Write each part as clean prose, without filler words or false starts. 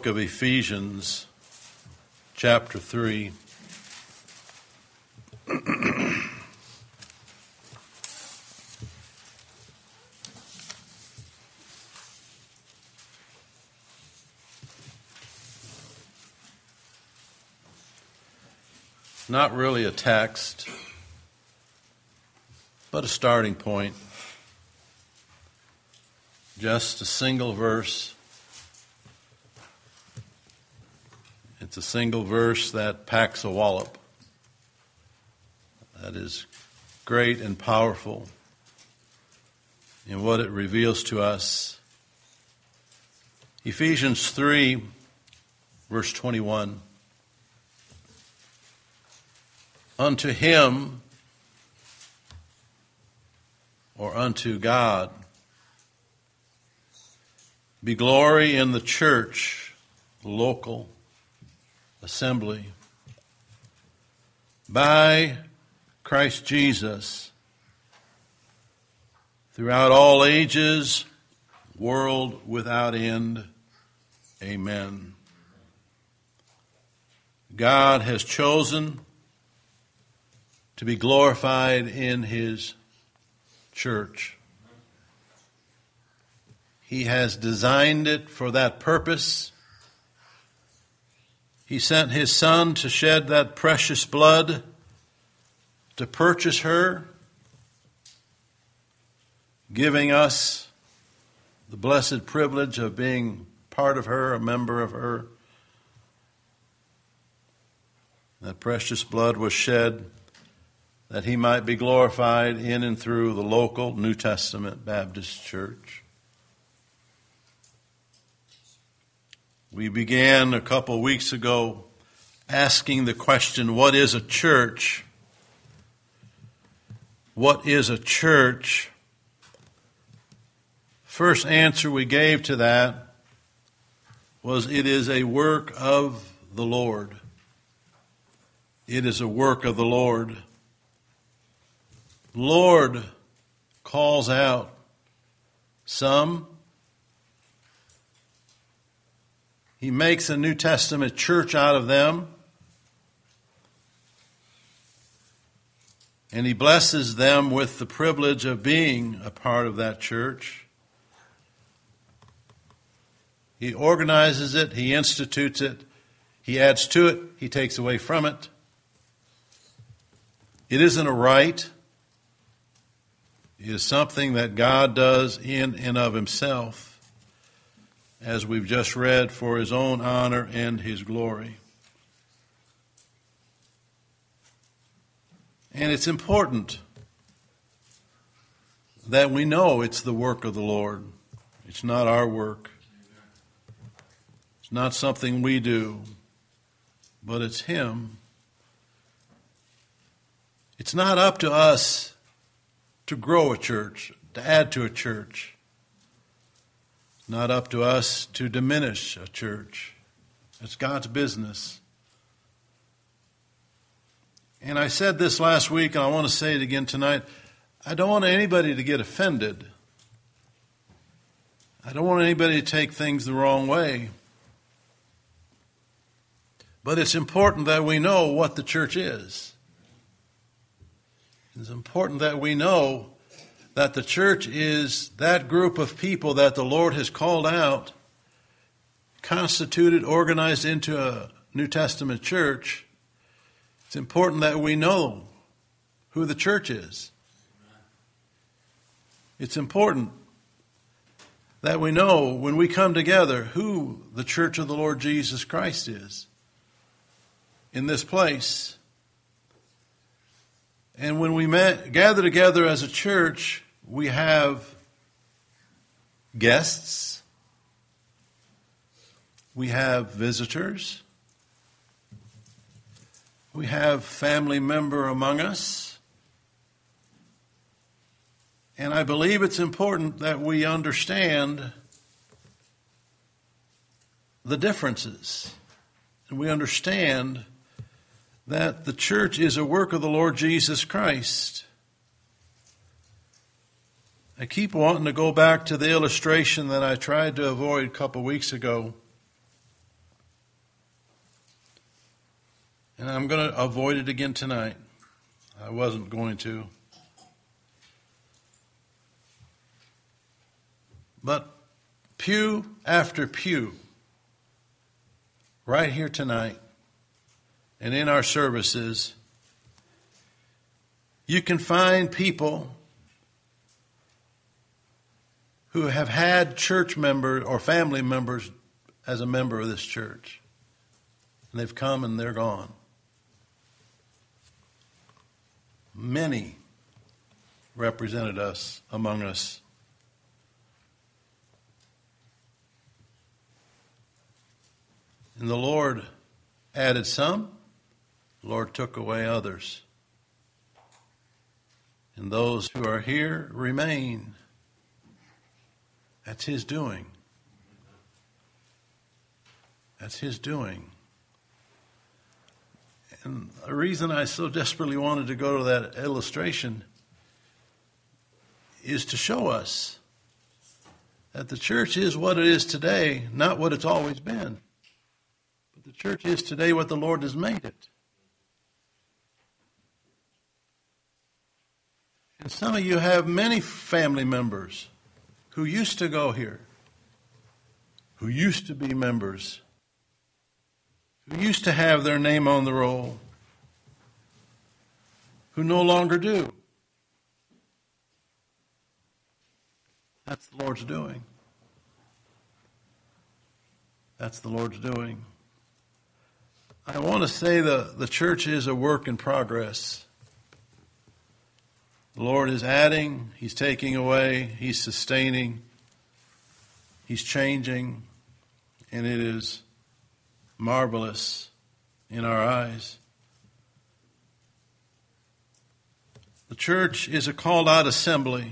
book of Ephesians, chapter 3. Not really a text, but a starting point. Just a single verse. It's a single verse that packs a wallop. That is great and powerful in what it reveals to us. Ephesians 3, verse 21. Unto him, or unto God, be glory in the church, local assembly, by Christ Jesus, throughout all ages, world without end. Amen. God has chosen to be glorified in His church. He has designed it for that purpose. He sent His Son to shed that precious blood to purchase her, giving us the blessed privilege of being part of her, a member of her. That precious blood was shed that He might be glorified in and through the local New Testament Baptist church. We began a couple weeks ago asking the question, what is a church? What is a church? First answer we gave to that was it is a work of the Lord. It is a work of the Lord. Lord calls out some. He makes a New Testament church out of them. And He blesses them with the privilege of being a part of that church. He organizes it. He institutes it. He adds to it. He takes away from it. It isn't a right. It is something that God does in and of Himself, as we've just read, for His own honor and His glory. And it's important that we know it's the work of the Lord. It's not our work. It's not something we do, but it's Him. It's not up to us to grow a church, to add to a church. It's not up to us to diminish a church. It's God's business. And I said this last week, and I want to say it again tonight. I don't want anybody to get offended. I don't want anybody to take things the wrong way. But it's important that we know what the church is. It's important that we know that the church is that group of people that the Lord has called out, constituted, organized into a New Testament church. It's important that we know who the church is. It's important that we know when we come together who the church of the Lord Jesus Christ is in this place. And when we gather together as a church, we have guests, we have visitors, we have family member among us. And I believe it's important that we understand the differences. And we understand that the church is a work of the Lord Jesus Christ. I keep wanting to go back to the illustration that I tried to avoid a couple weeks ago. And I'm going to avoid it again tonight. I wasn't going to. But pew after pew, right here tonight, and in our services, you can find people who have had church members or family members as a member of this church. And they've come and they're gone. Many represented us among us. And the Lord added some, the Lord took away others. And those who are here remain. That's His doing. That's His doing. And the reason I so desperately wanted to go to that illustration is to show us that the church is what it is today, not what it's always been. But the church is today what the Lord has made it. And some of you have many family members who used to go here, who used to be members, who used to have their name on the roll, who no longer do. That's the Lord's doing. That's the Lord's doing. I want to say the church is a work in progress. The Lord is adding, He's taking away, He's sustaining, He's changing, and it is marvelous in our eyes. The church is a called out assembly.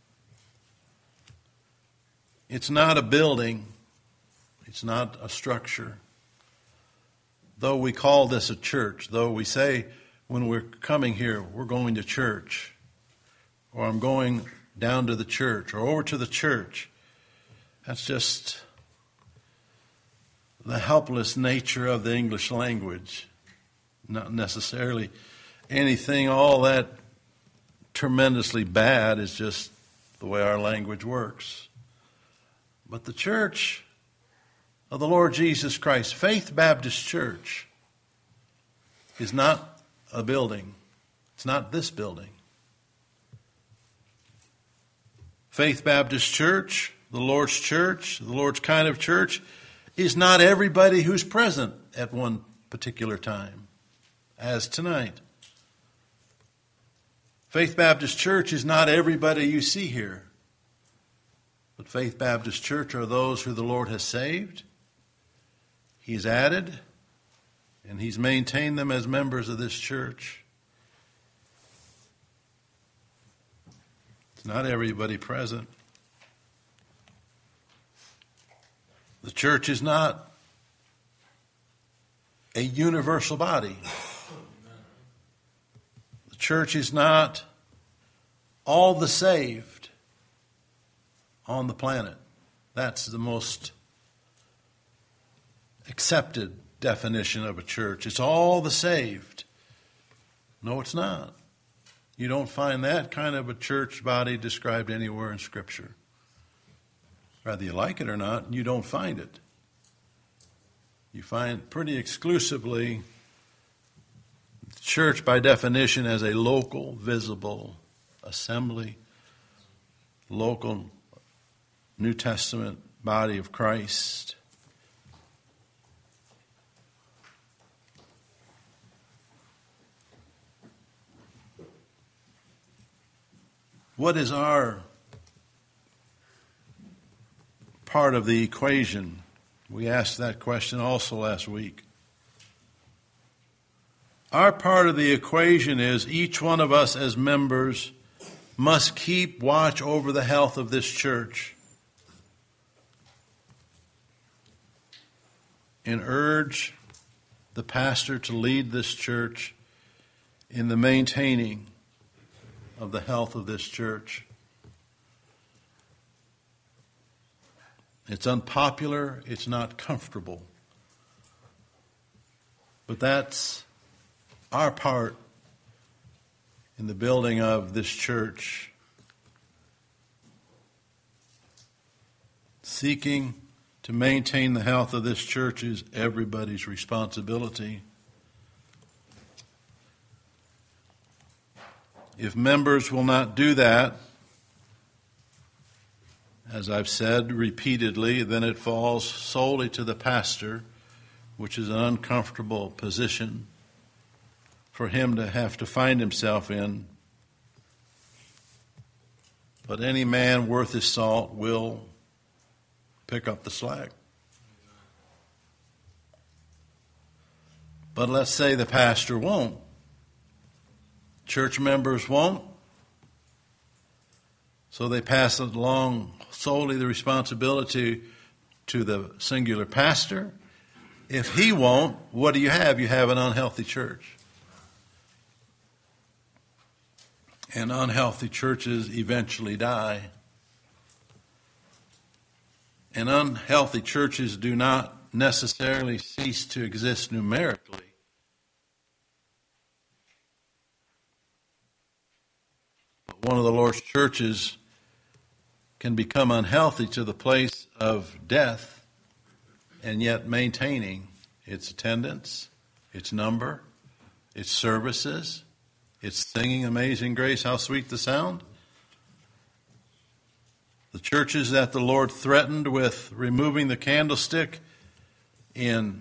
It's not a building. It's not a structure. Though we call this a church, though we say when we're coming here, we're going to church, or I'm going down to the church, or over to the church, that's just the helpless nature of the English language. Not necessarily anything all that tremendously bad, is just the way our language works. But the church of the Lord Jesus Christ, Faith Baptist Church, is not a building. It's not this building. Faith Baptist Church, the Lord's kind of church, is not everybody who's present at one particular time, as tonight. Faith Baptist Church is not everybody you see here. But Faith Baptist Church are those who the Lord has saved, He's added, and He's maintained them as members of this church. It's not everybody present. The church is not a universal body. The church is not all the saved on the planet. That's the most accepted definition of a church. It's all the saved. No, it's not. You don't find that kind of a church body described anywhere in Scripture. Whether you like it or not, you don't find it. You find pretty exclusively the church by definition as a local, visible assembly, local New Testament body of Christ. What is our part of the equation? We asked that question also last week. Our part of the equation is each one of us as members must keep watch over the health of this church and urge the pastor to lead this church in the maintaining of the health of this church. It's unpopular, it's not comfortable. But that's our part in the building of this church, seeking to maintain the health of this church is everybody's responsibility. If members will not do that, as I've said repeatedly, then it falls solely to the pastor, which is an uncomfortable position for him to have to find himself in. But any man worth his salt will pick up the slack. But let's say the pastor won't. Church members won't. So they pass along solely the responsibility to the singular pastor. If he won't, what do you have? You have an unhealthy church. And unhealthy churches eventually die. And unhealthy churches do not necessarily cease to exist numerically. But one of the Lord's churches can become unhealthy to the place of death and yet maintaining its attendance, its number, its services, its singing Amazing Grace, how sweet the sound. The churches that the Lord threatened with removing the candlestick in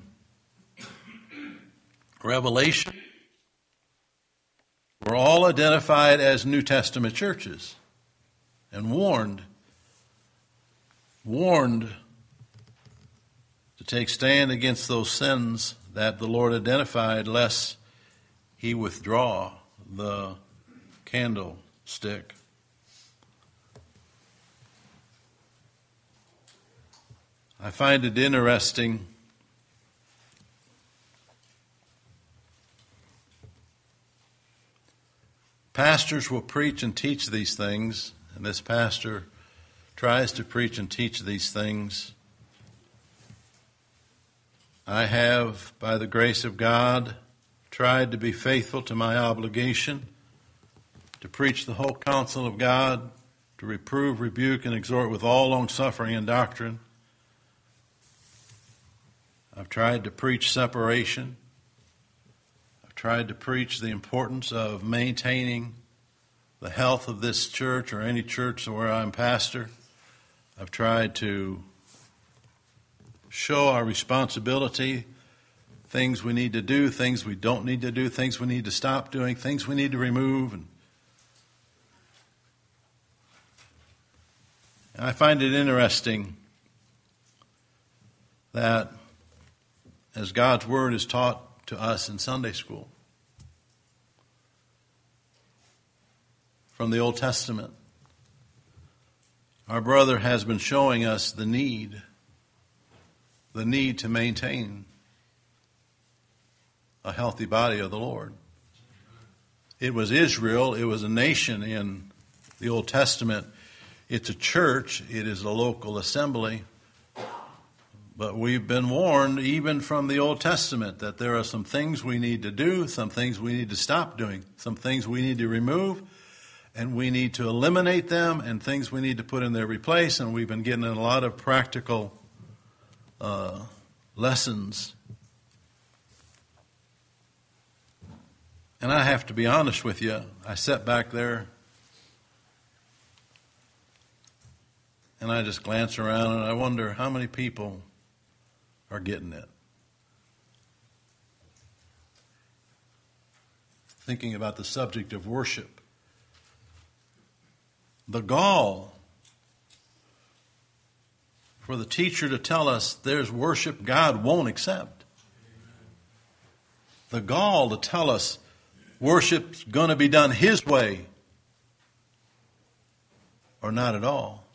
Revelation were all identified as New Testament churches and warned to take stand against those sins that the Lord identified, lest he withdraw the candlestick. I find it interesting pastors will preach and teach these things, and this pastor tries to preach and teach these things. I have, by the grace of God, tried to be faithful to my obligation to preach the whole counsel of God, to reprove, rebuke, and exhort with all longsuffering and doctrine. I've tried to preach separation. I've tried to preach the importance of maintaining the health of this church or any church where I'm pastor. I've tried to show our responsibility, things we need to do, things we don't need to do, things we need to stop doing, things we need to remove. And I find it interesting that as God's Word is taught to us in Sunday school from the Old Testament, our brother has been showing us the need to maintain a healthy body of the Lord. It was Israel, it was a nation in the Old Testament. It's a church, it is a local assembly. But we've been warned even from the Old Testament that there are some things we need to do, some things we need to stop doing, some things we need to remove, and we need to eliminate them, and things we need to put in their replace. And we've been getting a lot of practical lessons. And I have to be honest with you, I sat back there and I just glance around and I wonder how many people are getting it. Thinking about the subject of worship. The gall for the teacher to tell us there's worship God won't accept. The gall to tell us worship's going to be done His way or not at all.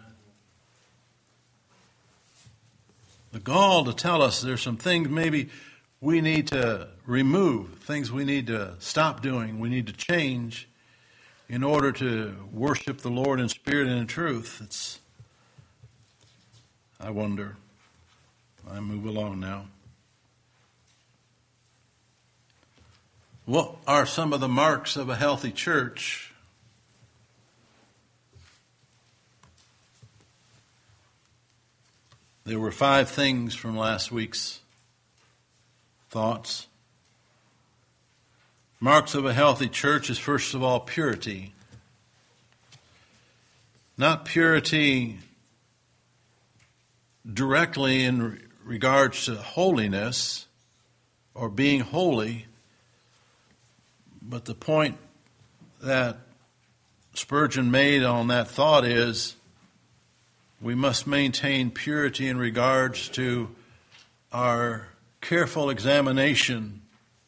The gall to tell us there's some things maybe we need to remove, things we need to stop doing, we need to change in order to worship the Lord in spirit and in truth. I wonder. I move along now. What are some of the marks of a healthy church? There were 5 things from last week's thoughts. Marks of a healthy church is, first of all, purity. Not purity directly in regards to holiness or being holy, but the point that Spurgeon made on that thought is we must maintain purity in regards to our careful examination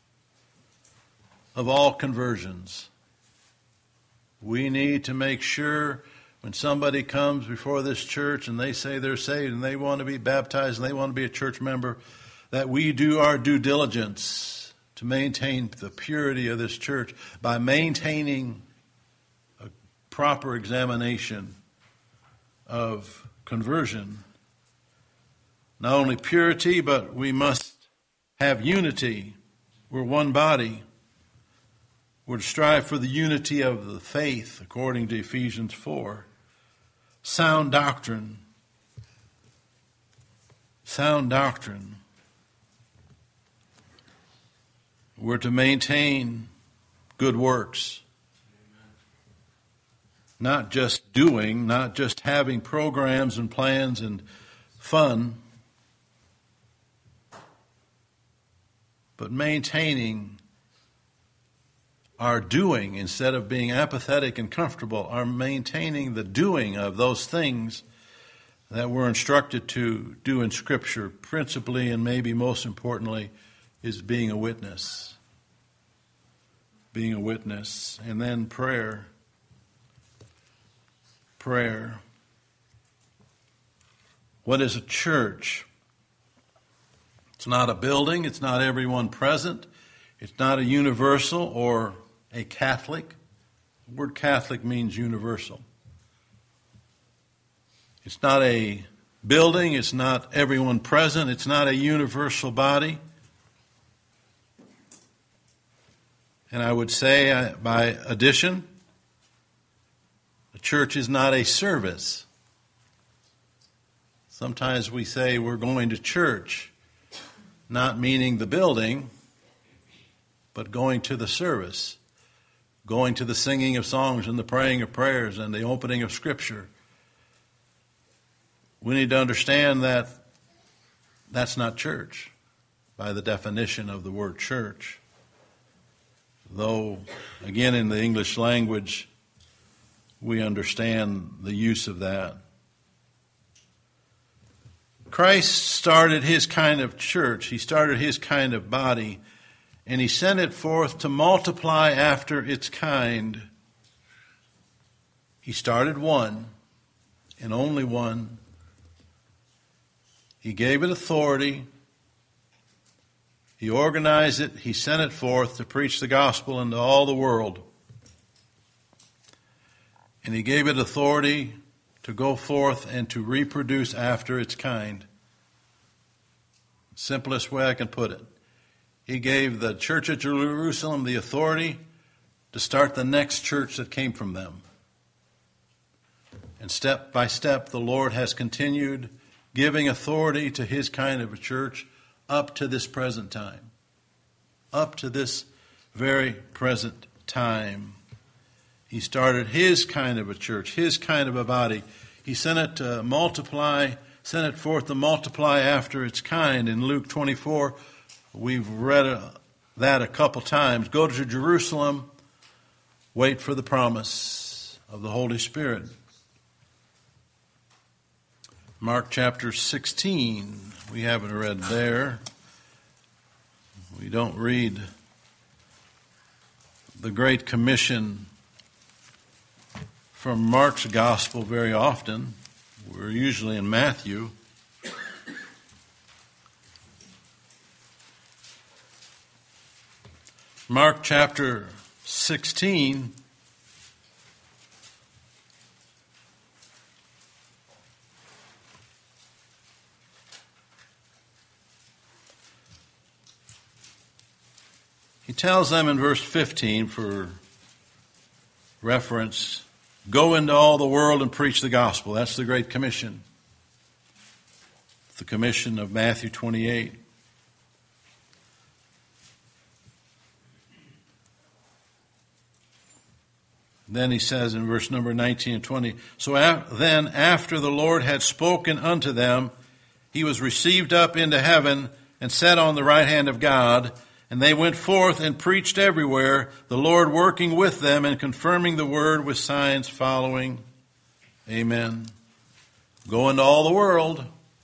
of all conversions. We need to make sure when somebody comes before this church and they say they're saved and they want to be baptized and they want to be a church member, that we do our due diligence to maintain the purity of this church by maintaining a proper examination of conversion. Not only purity, but we must have unity. We're one body. We're to strive for the unity of the faith, according to Ephesians 4. Sound doctrine. Sound doctrine. We're to maintain good works. Not just doing, not just having programs and plans and fun, but maintaining our doing instead of being apathetic and comfortable, are maintaining the doing of those things that we're instructed to do in Scripture, principally and maybe most importantly, is being a witness. Being a witness. And then prayer. Prayer. What is a church? It's not a building. It's not everyone present. It's not a universal or a Catholic. The word Catholic means universal. It's not a building. It's not everyone present. It's not a universal body. And I would say, by addition, the church is not a service. Sometimes we say we're going to church, not meaning the building, but going to the service, going to the singing of songs and the praying of prayers and the opening of Scripture. We need to understand that that's not church by the definition of the word church. Though, again, in the English language, we understand the use of that. Christ started his kind of church. He started his kind of body, and he sent it forth to multiply after its kind. He started one, and only one. He gave it authority. He organized it. He sent it forth to preach the gospel into all the world. And he gave it authority to go forth and to reproduce after its kind. Simplest way I can put it. He gave the church at Jerusalem the authority to start the next church that came from them. And step by step, the Lord has continued giving authority to his kind of a church up to this present time. Up to this very present time. He started his kind of a church, his kind of a body. He sent it to multiply, sent it forth to multiply after its kind. In Luke 24, we've read that a couple times. Go to Jerusalem, wait for the promise of the Holy Spirit. Mark chapter 16, we haven't read there. We don't read the Great Commission from Mark's Gospel very often. We're usually in Matthew. Mark chapter 16. He tells them in verse 15 for reference, go into all the world and preach the gospel. That's the Great Commission. The commission of Matthew 28. Then he says in verse number 19 and 20, so then after the Lord had spoken unto them, he was received up into heaven and sat on the right hand of God. And they went forth and preached everywhere, the Lord working with them and confirming the word with signs following. Amen. Go into all the world.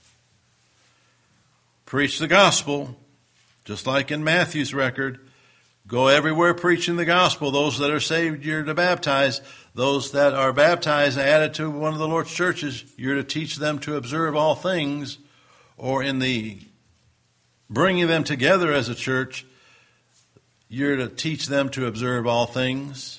Preach the gospel, just like in Matthew's record. Go everywhere preaching the gospel. Those that are saved, you're to baptize. Those that are baptized and added to one of the Lord's churches, you're to teach them to observe all things. Or in the bringing them together as a church, you're to teach them to observe all things.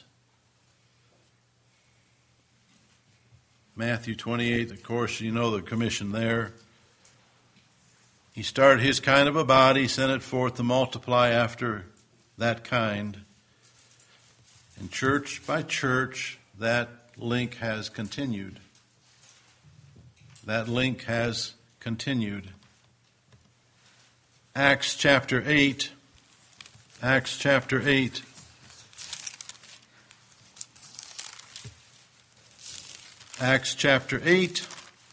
Matthew 28, of course, you know the commission there. He started his kind of a body, sent it forth to multiply after that kind. And church by church, that link has continued. That link has continued. Acts chapter 8. Acts chapter 8. Acts chapter 8.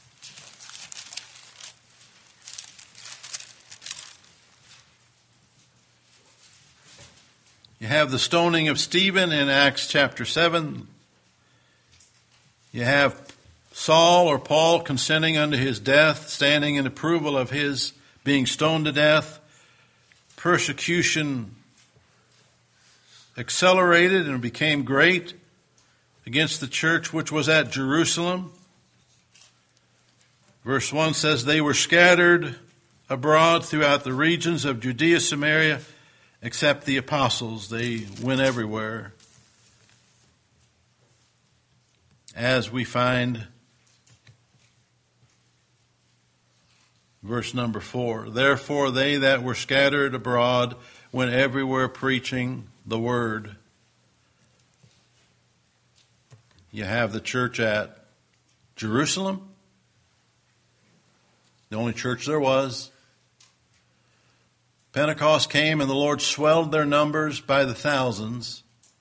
You have the stoning of Stephen in Acts chapter 7. You have Saul or Paul consenting unto his death, standing in approval of his being stoned to death. Persecution accelerated and became great against the church which was at Jerusalem. Verse 1 says, they were scattered abroad throughout the regions of Judea, Samaria, except the apostles. They went everywhere. As we find verse number 4, therefore they that were scattered abroad went everywhere preaching the word. You have the church at Jerusalem, the only church there was. Pentecost came and the Lord swelled their numbers by the thousands.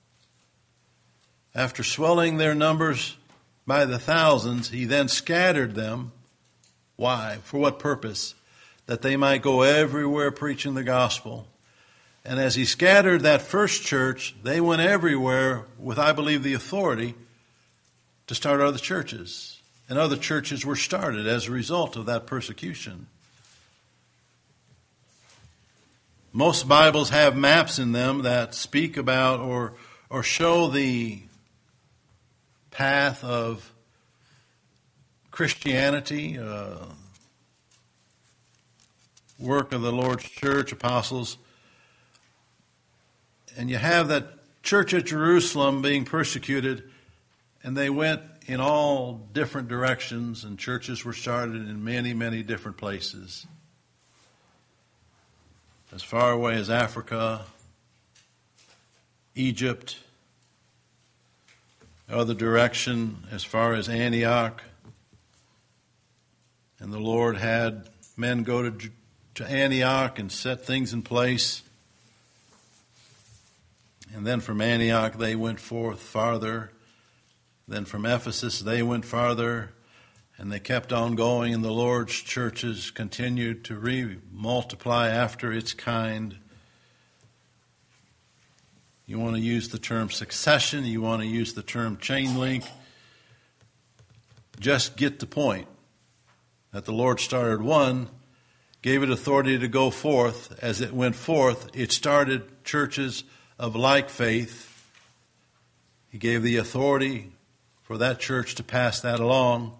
After swelling their numbers by the thousands, he then scattered them. Why? For what purpose? That they might go everywhere preaching the gospel. And as he scattered that first church, they went everywhere with, I believe, the authority to start other churches. And other churches were started as a result of that persecution. Most Bibles have maps in them that speak about or show the path of Christianity, work of the Lord's church, apostles. And you have that church at Jerusalem being persecuted, and they went in all different directions, and churches were started in many, many different places. As far away as Africa, Egypt, other direction as far as Antioch. And the Lord had men go to Antioch and set things in place. And then from Antioch they went forth farther. Then from Ephesus they went farther. And they kept on going, and the Lord's churches continued to multiply after its kind. You want to use the term succession, you want to use the term chain link. Just get the point that the Lord started one, gave it authority to go forth. As it went forth, it started churches of like faith. He gave the authority for that church to pass that along.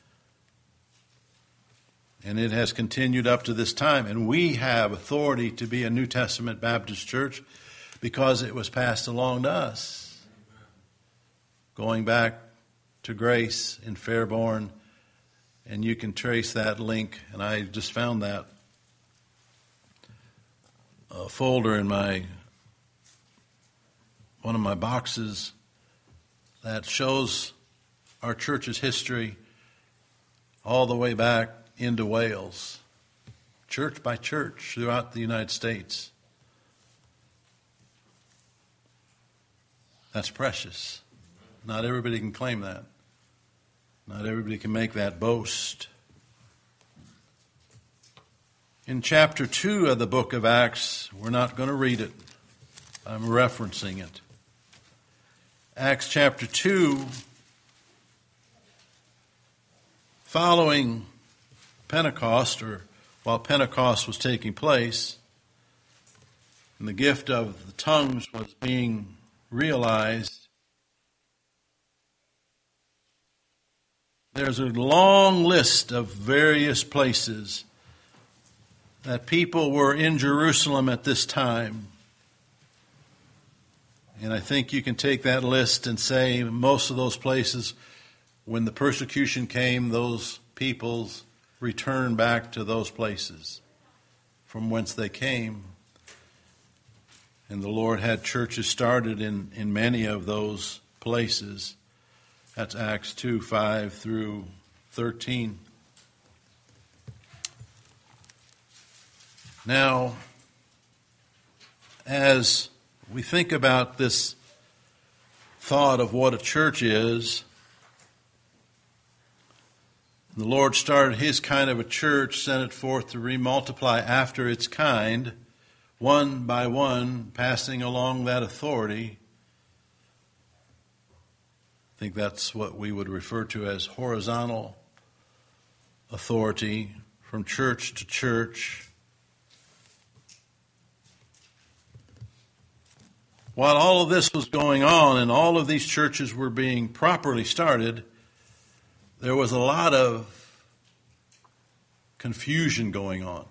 And it has continued up to this time. And we have authority to be a New Testament Baptist church because it was passed along to us. Going back to Grace in Fairborn, and you can trace that link. And I just found that folder in my one of my boxes that shows our church's history all the way back into Wales, church by church throughout the United States. That's precious. Not everybody can claim that. Not everybody can make that boast. In chapter 2 of the book of Acts, we're not going to read it. I'm referencing it. Acts chapter 2, following Pentecost, or while Pentecost was taking place, and the gift of the tongues was being realized, there's a long list of various places that people were in Jerusalem at this time. And I think you can take that list and say most of those places, when the persecution came, those peoples returned back to those places from whence they came. And the Lord had churches started in many of those places. That's Acts 2, 5 through 13. Now, as we think about this thought of what a church is, the Lord started His kind of a church, sent it forth to remultiply after its kind, one by one, passing along that authority. I think that's what we would refer to as horizontal authority from church to church. While all of this was going on and all of these churches were being properly started, there was a lot of confusion going on.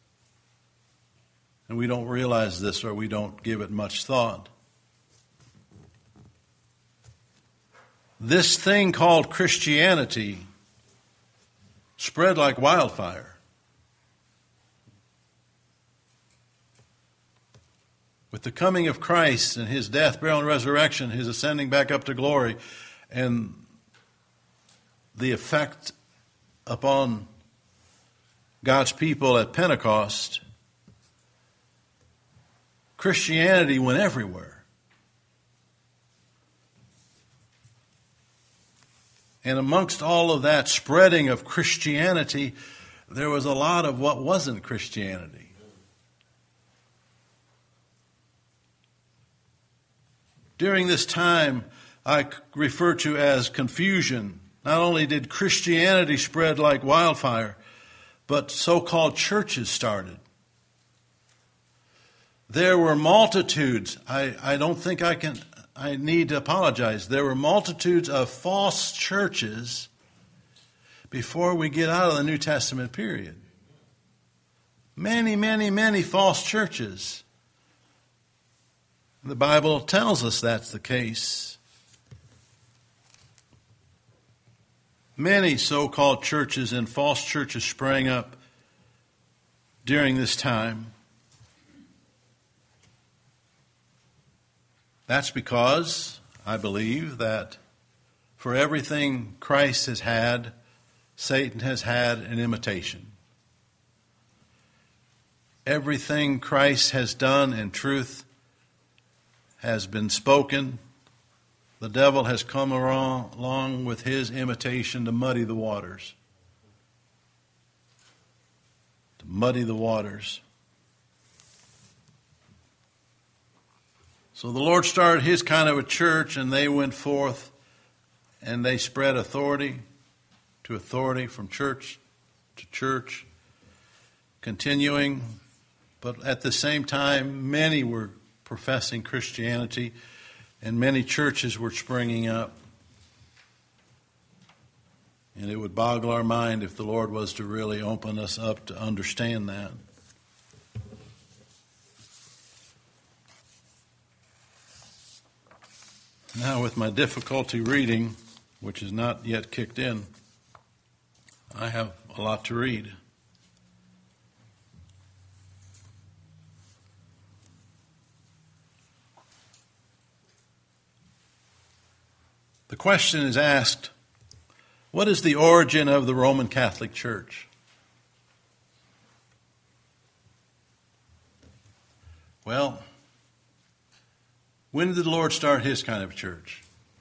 And we don't realize this, or we don't give it much thought. This thing called Christianity spread like wildfire. With the coming of Christ and His death, burial, and resurrection, His ascending back up to glory, and the effect upon God's people at Pentecost, Christianity went everywhere. And amongst all of that spreading of Christianity, there was a lot of what wasn't Christianity. During this time, I refer to as confusion. Not only did Christianity spread like wildfire, but so-called churches started. There were multitudes. I don't think I need to apologize. There were multitudes of false churches before we get out of the New Testament period. Many, many, many false churches. The Bible tells us that's the case. Many so-called churches and false churches sprang up during this time. That's because I believe that for everything Christ has had, Satan has had an imitation. Everything Christ has done in truth has been spoken. The devil has come along with his imitation to muddy the waters. To muddy the waters. So the Lord started His kind of a church, and they went forth and they spread authority to authority from church to church, continuing. But at the same time, many were professing Christianity, and many churches were springing up. And it would boggle our mind if the Lord was to really open us up to understand that. Now, with my difficulty reading, which is not yet kicked in, I have a lot to read. The question is asked, what is the origin of the Roman Catholic Church? Well, when did the Lord start his kind of church?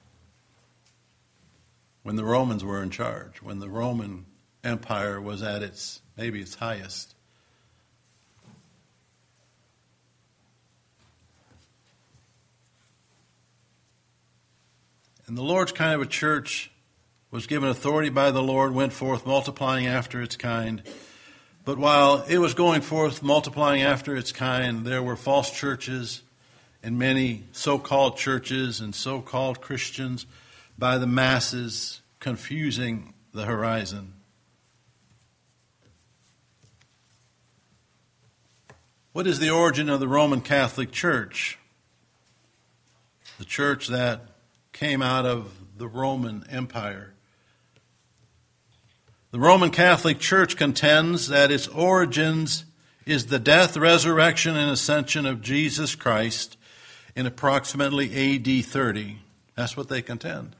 When the Romans were in charge, when the Roman Empire was at its highest. And the Lord's kind of a church was given authority by the Lord, went forth multiplying after its kind. But while it was going forth multiplying after its kind, there were false churches and many so-called churches and so-called Christians by the masses confusing the horizon. What is the origin of the Roman Catholic Church? The church that came out of the Roman Empire. The Roman Catholic Church contends that its origins is the death, resurrection, and ascension of Jesus Christ in approximately AD 30. That's what they contend.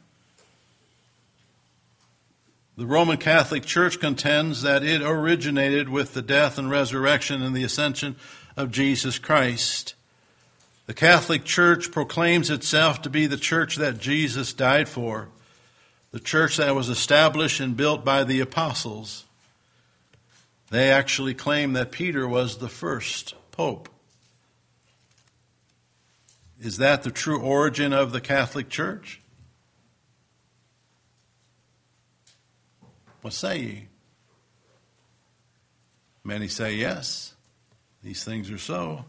The Roman Catholic Church contends that it originated with the death and resurrection and the ascension of Jesus Christ. The Catholic Church proclaims itself to be the church that Jesus died for, the church that was established and built by the apostles. They actually claim that Peter was the first pope. Is that the true origin of the Catholic Church? What say ye? Many say yes. These things are so.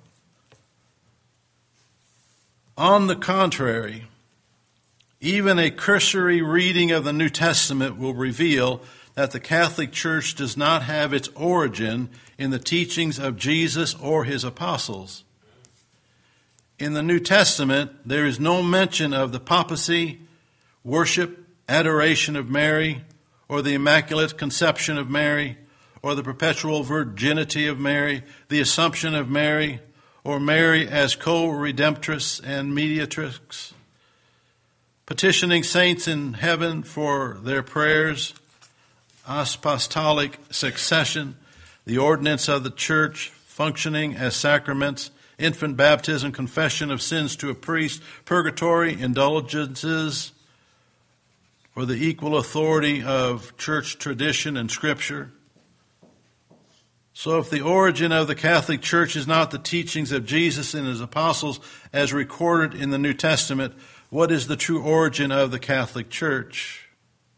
On the contrary, even a cursory reading of the New Testament will reveal that the Catholic Church does not have its origin in the teachings of Jesus or his apostles. In the New Testament, there is no mention of the papacy, worship, adoration of Mary, or the Immaculate Conception of Mary, or the perpetual virginity of Mary, the Assumption of Mary, or Mary as co-redemptress and mediatrix, petitioning saints in heaven for their prayers, apostolic succession, the ordinance of the church functioning as sacraments, infant baptism, confession of sins to a priest, purgatory, indulgences, or the equal authority of church tradition and scripture. So if the origin of the Catholic Church is not the teachings of Jesus and his apostles as recorded in the New Testament, what is the true origin of the Catholic Church?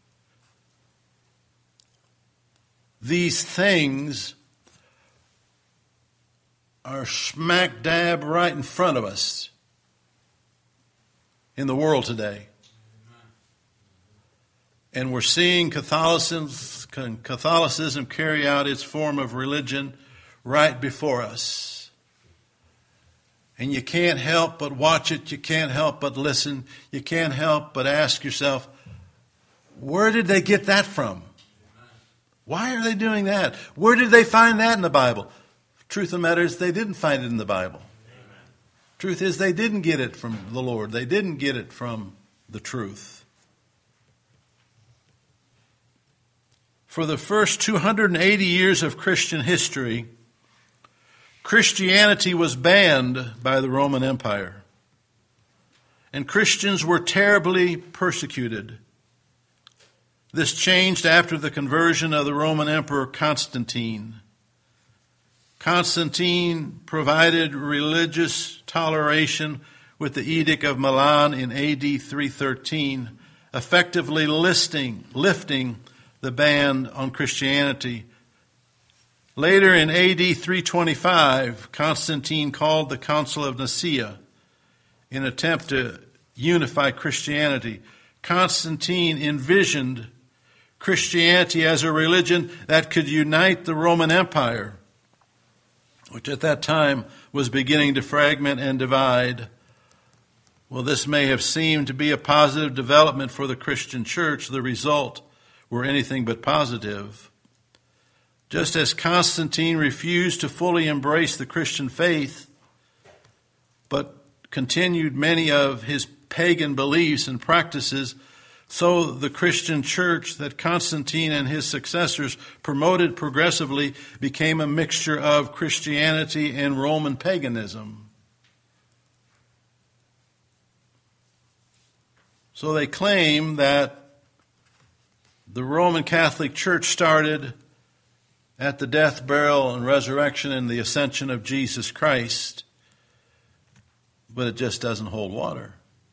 These things are smack dab right in front of us in the world today. And we're seeing Catholicism carry out its form of religion right before us. And you can't help but watch it. You can't help but listen. You can't help but ask yourself, where did they get that from? Why are they doing that? Where did they find that in the Bible? Truth of the matter is they didn't find it in the Bible. Truth is they didn't get it from the Lord. They didn't get it from the truth. For the first 280 years of Christian history, Christianity was banned by the Roman Empire. And Christians were terribly persecuted. This changed after the conversion of the Roman Emperor Constantine. Constantine provided religious toleration with the Edict of Milan in AD 313, effectively lifting the ban on Christianity. Later in AD 325, Constantine called the Council of Nicaea in an attempt to unify Christianity. Constantine envisioned Christianity as a religion that could unite the Roman Empire, which at that time was beginning to fragment and divide. Well, this may have seemed to be a positive development for the Christian church. The result were anything but positive. Just as Constantine refused to fully embrace the Christian faith, but continued many of his pagan beliefs and practices, So the Christian church that Constantine and his successors promoted progressively became a mixture of Christianity and Roman paganism. So they claim that the Roman Catholic Church started at the death, burial, and resurrection and the ascension of Jesus Christ, but it just doesn't hold water.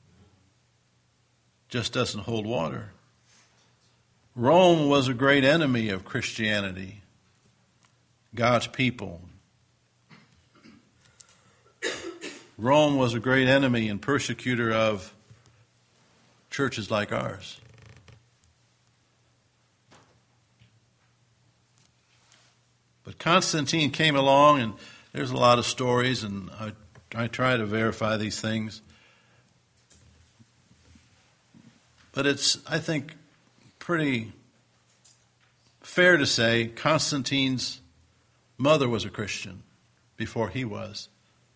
Just doesn't hold water. Rome was a great enemy of Christianity, God's people. Rome was a great enemy and persecutor of churches like ours. But Constantine came along, and there's a lot of stories, and I try to verify these things. But it's, I think, pretty fair to say Constantine's mother was a Christian before he was.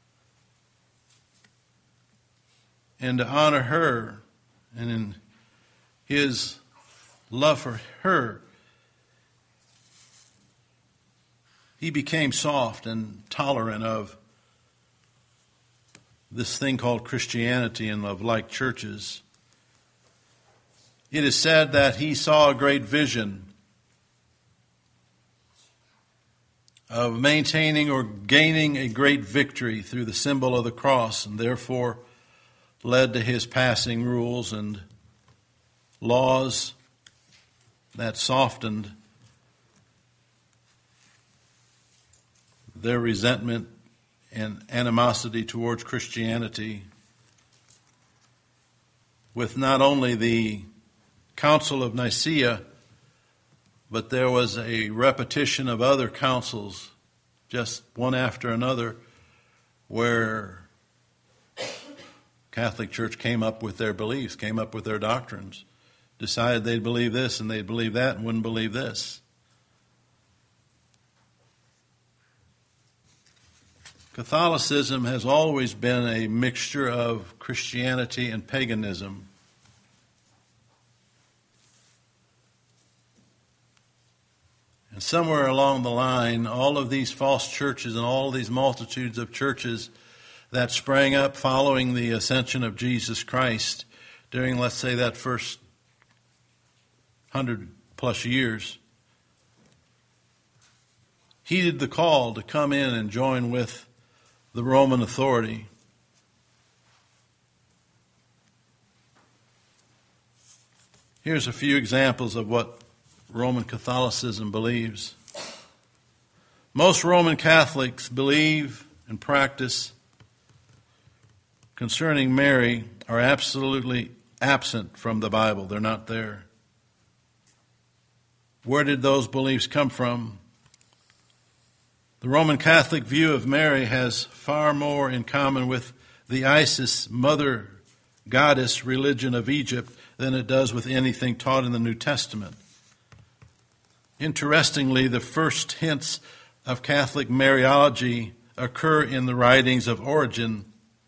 And to honor her, and in his love for her, he became soft and tolerant of this thing called Christianity and of like churches. It is said that he saw a great vision of maintaining or gaining a great victory through the symbol of the cross, and therefore led to his passing rules and laws that softened their resentment and animosity towards Christianity, with not only the Council of Nicaea, but there was a repetition of other councils, just one after another, where Catholic Church came up with their beliefs, came up with their doctrines, decided they'd believe this and they'd believe that and wouldn't believe this. Catholicism has always been a mixture of Christianity and paganism. And somewhere along the line, all of these false churches and all of these multitudes of churches that sprang up following the ascension of Jesus Christ during, let's say, that first 100+ years, heeded the call to come in and join with the Roman authority. Here's a few examples of what Roman Catholicism believes. Most Roman Catholics believe and practice concerning Mary are absolutely absent from the Bible. They're not there. Where did those beliefs come from? The Roman Catholic view of Mary has far more in common with the Isis mother goddess religion of Egypt than it does with anything taught in the New Testament. Interestingly, the first hints of Catholic Mariology occur in the writings of Origen,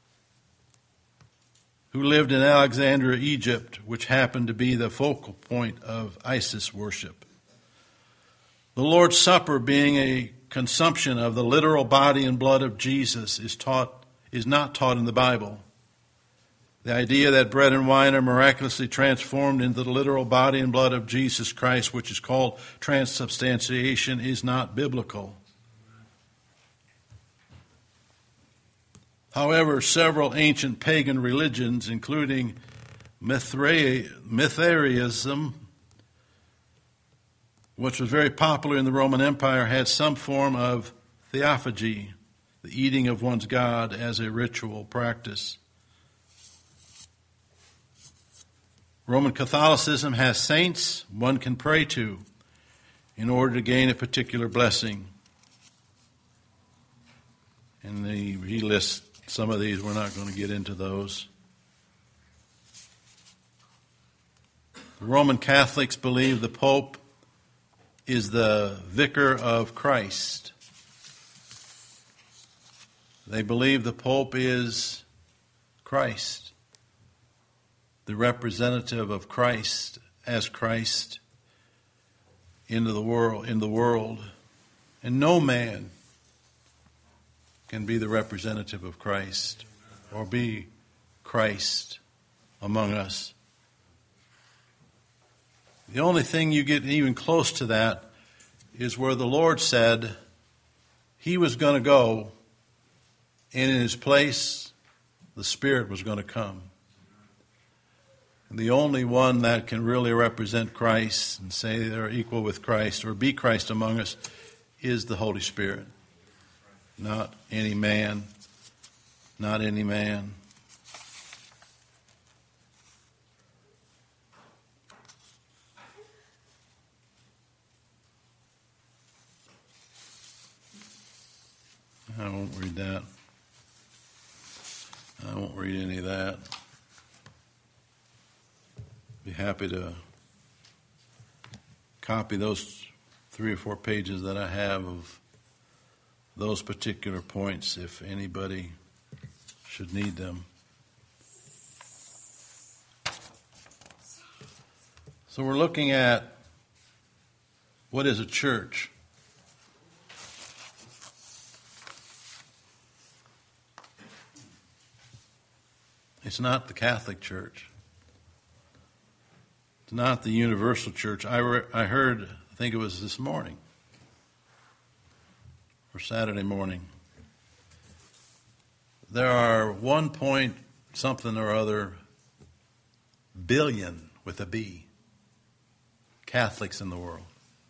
who lived in Alexandria, Egypt, which happened to be the focal point of Isis worship. The Lord's Supper, being a consumption of the literal body and blood of Jesus, is not taught in the Bible. The idea that bread and wine are miraculously transformed into the literal body and blood of Jesus Christ, which is called transubstantiation, is not biblical. However, several ancient pagan religions, including Mithraism, which was very popular in the Roman Empire, had some form of theophagy, the eating of one's God, as a ritual practice. Roman Catholicism has saints one can pray to in order to gain a particular blessing. And he lists some of these. We're not going to get into those. The Roman Catholics believe the Pope is the vicar of Christ. They believe the Pope is Christ. the representative of Christ as Christ in the world. And no man can be the representative of Christ or be Christ among us. The only thing you get even close to that is where the Lord said he was going to go, and in his place, the Spirit was going to come. And the only one that can really represent Christ and say they're equal with Christ or be Christ among us is the Holy Spirit. Not any man. Not any man. I won't read that. I won't read any of that. Be happy to copy those 3 or 4 pages that I have of those particular points if anybody should need them. So we're looking at what is a church. It's not the Catholic Church. It's not the universal church. I heard, I think it was this morning, or Saturday morning, there are 1 point something or other billion with a B Catholics in the world.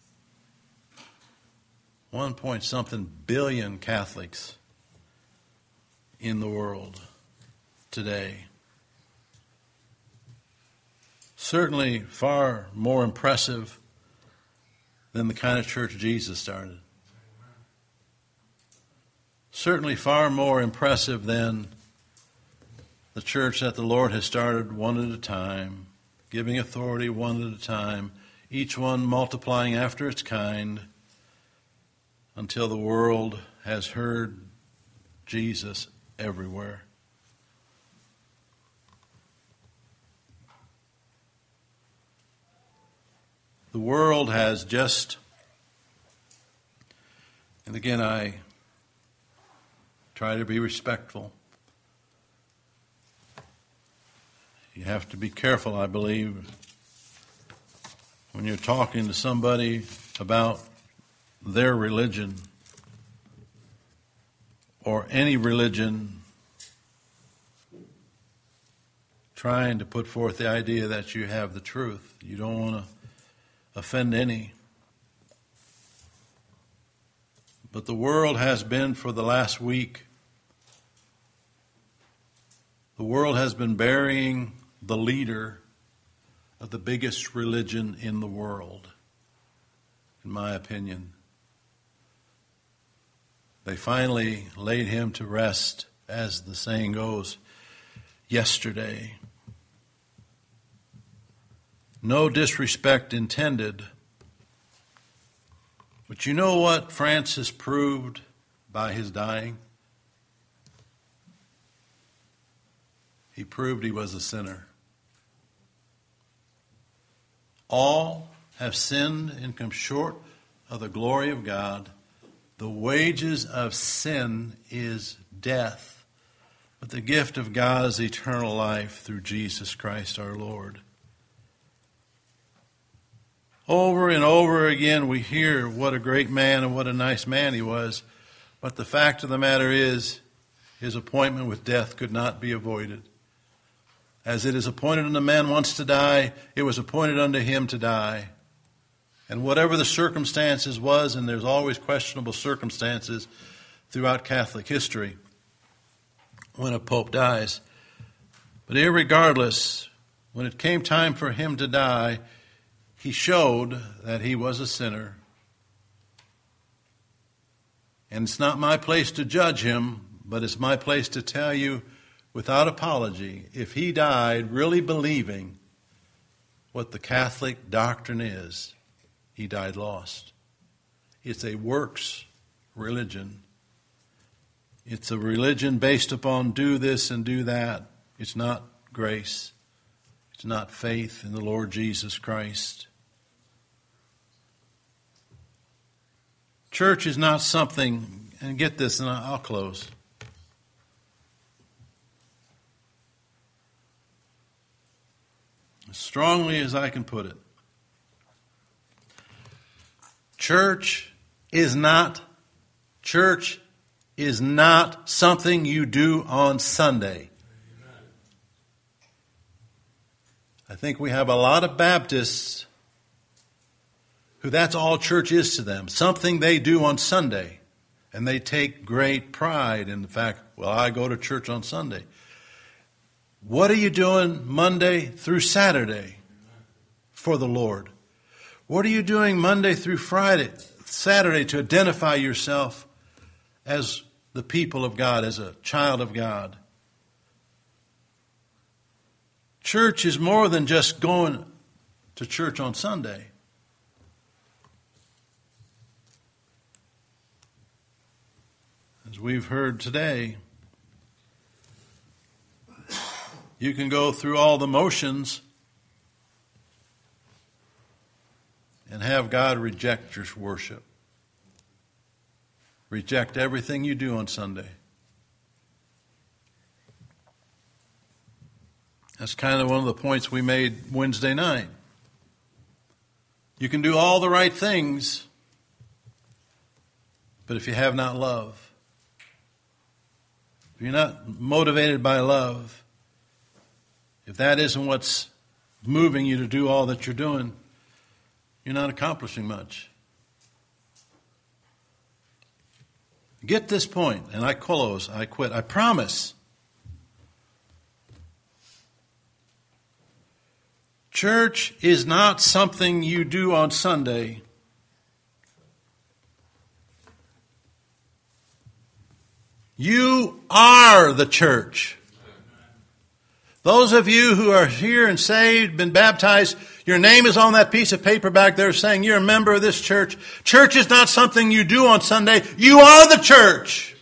1 point something billion Catholics in the world today. Certainly far more impressive than the kind of church Jesus started. Certainly far more impressive than the church that the Lord has started one at a time, giving authority one at a time, each one multiplying after its kind until the world has heard Jesus everywhere. The world has just, and again I try to be respectful. You have to be careful, I believe, when you're talking to somebody about their religion or any religion, trying to put forth the idea that you have the truth. You don't want to offend any. But the world has been, for the last week, the world has been burying the leader of the biggest religion in the world, in my opinion. They finally laid him to rest, as the saying goes, yesterday. No disrespect intended. But you know what Francis proved by his dying? He proved he was a sinner. All have sinned and come short of the glory of God. The wages of sin is death, but the gift of God is eternal life through Jesus Christ our Lord. Over and over again we hear what a great man and what a nice man he was, but the fact of the matter is his appointment with death could not be avoided. As it is appointed unto man once to die, it was appointed unto him to die. And whatever the circumstances was, and there's always questionable circumstances throughout Catholic history when a pope dies, but irregardless, when it came time for him to die, he showed that he was a sinner. And it's not my place to judge him, but it's my place to tell you without apology, if he died really believing what the Catholic doctrine is, he died lost. It's a works religion. It's a religion based upon do this and do that. It's not grace. It's not faith in the Lord Jesus Christ. Church is not something, and get this, and I'll close. As strongly as I can put it. Church is not something you do on Sunday. I think we have a lot of Baptists who that's all church is to them, something they do on Sunday. And they take great pride in the fact, well, I go to church on Sunday. What are you doing Monday through Saturday for the Lord? What are you doing Monday through Saturday to identify yourself as the people of God, as a child of God? Church is more than just going to church on Sunday. As we've heard today, you can go through all the motions and have God reject your worship. Reject everything you do on Sunday. That's kind of one of the points we made Wednesday night. You can do all the right things, but if you have not love, if you're not motivated by love, if that isn't what's moving you to do all that you're doing, you're not accomplishing much. Get this point, and I close, I quit, I promise. Church is not something you do on Sunday. You are the church. Those of you who are here and saved, been baptized, your name is on that piece of paper back there saying you're a member of this church. Church is not something you do on Sunday. You are the church.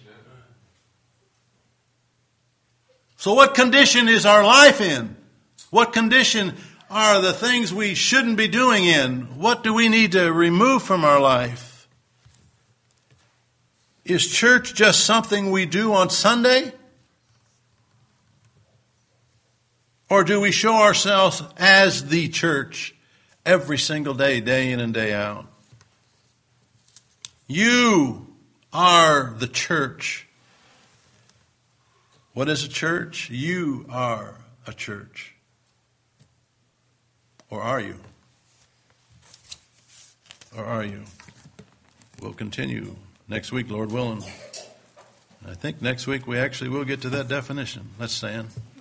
So what condition is our life in? What condition are the things we shouldn't be doing in? What do we need to remove from our life? Is church just something we do on Sunday? Or do we show ourselves as the church every single day, day in and day out? You are the church. What is a church? You are a church. Or are you? Or are you? We'll continue next week, Lord willing. I think next week we actually will get to that definition. Let's stand.